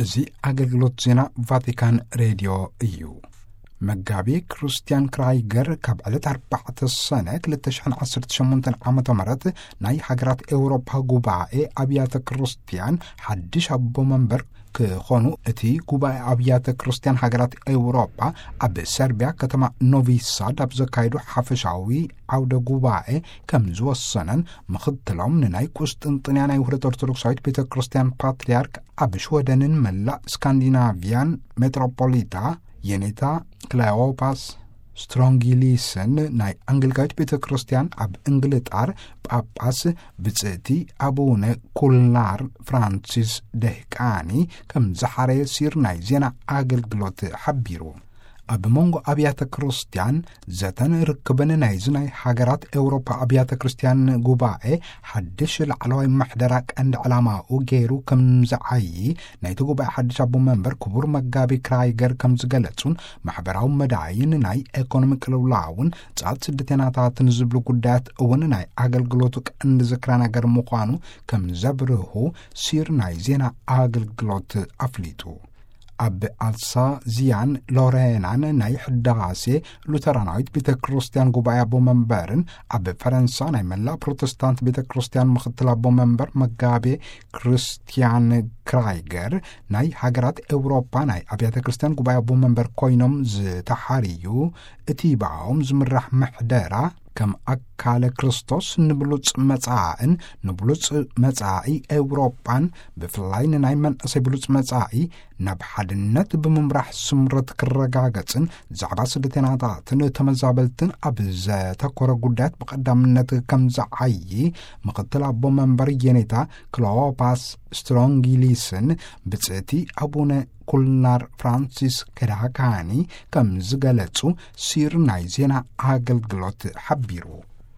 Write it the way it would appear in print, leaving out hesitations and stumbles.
እዚ አገልግሎት ዜና ቫቲካን ሬድዮ እዩ። መጋቢ ክርስቲያን ክራይገር ካብ ዕለት 4 ሰነ 2018 ዓመተ ምህረት ናይ ሃገራት ኤውሮፓ ጉባኤ አብያተ ክርስቲያን ሓድሽ አቦ መንበር ክኾኑ እቲ ጉባኤ አብያተ ክርስቲያን ሃገራት ኤውሮፓ ኣብ ሰርቢያ ከተማ ኖቪ ሳድ ኣብ ዘካይዱ ሓፈሻዊ ዓውደ ጉባኤ ከም ዝወሰነን ምኽትሎም ንናይ ቁስጥንጥንያ ናይ ውህደት ኦርቶዶክሳዊት ቤተ ክርስቲያን ፓትርያርክ ኣብ ሽወደንን መላእ ስካንዲናቪያን ሜትሮፖሊታ የኔታ ክላዮፓስ ስትሮንጊሊስን ናይ አንግሊካዊት ቤተ ክርስቲያን ኣብ እንግልጣር ጳጳስ ብጽእቲ አቡነ ኩልናር ፍራንሲስ ደህቃኒ ከም ዝሓረየ ሲር ናይ ዜና አገልግሎት ሓቢሩ። ኣብ መንጎ አብያተ ክርስቲያን ዘተን ርክብን ናይ ዝናይ ሃገራት ኤውሮፓ አብያተ ክርስቲያን ጉባኤ ሓድሽ ላዕለዋይ ማሕደራ ቀንዲ ዕላማኡ ገይሩ ከም ዝዓይ ናይቲ ጉባኤ ሓድሽ አቦ መንበር ክቡር መጋቢ ክራይገር ከም ዝገለጹን ማሕበራዊ መዳይን ናይ ኢኮኖሚ ቅልውላውን ጻት ስደተኛታትን ዝብሉ ጉዳያት እውን ናይ አገልግሎቱ ቀንዲ ዝክራ ነገር ምዃኑ ከም ዘብርሁ ሲር ናይ ዜና አገልግሎት አፍሊጡ። ኣብ አልሳ ዚያን ሎሬናን ናይ ሕዳሴ ሉተራናዊት ቤተ ክርስቲያን ጉባኤ አቦ መንበርን ኣብ ፈረንሳ ናይ መላእ ፕሮቴስታንት ቤተ ክርስቲያን ምኽትል አቦ መንበር መጋቤ ክርስቲያን ክራይገር ናይ ሃገራት ኤውሮፓ ናይ አብያተ ክርስቲያን ጉባኤ አቦ መንበር ኮይኖም ዝተሓርዩ እቲ ባኦም ዝምራሕ መሕደራ ከም አካለ ክርስቶስ ንብሉጽ መጻእን ንብሉጽ መጻኢ ኤውሮፓን ብፍላይ ናይ መንእሰይ ብሉጽ መጻኢ ናብ ሓድነት ብምምራሕ ስምረት ክረጋገጽን ዛዕባ ስደተኛታትን ተመዛበልትን ኣብ ዘተኮረ ጉዳያት ብቐዳምነት ከም ዝዓይ ምኽትል አቦ መንበር የኔታ ክሎፓስ ስትሮንጊሊስን ብጽእቲ አቡነ ኩልናር ፍራንሲስ ደህቃኒ ከም ዝገለጹ ሲር ናይ ዜና አገልግሎት ሓቢሩ።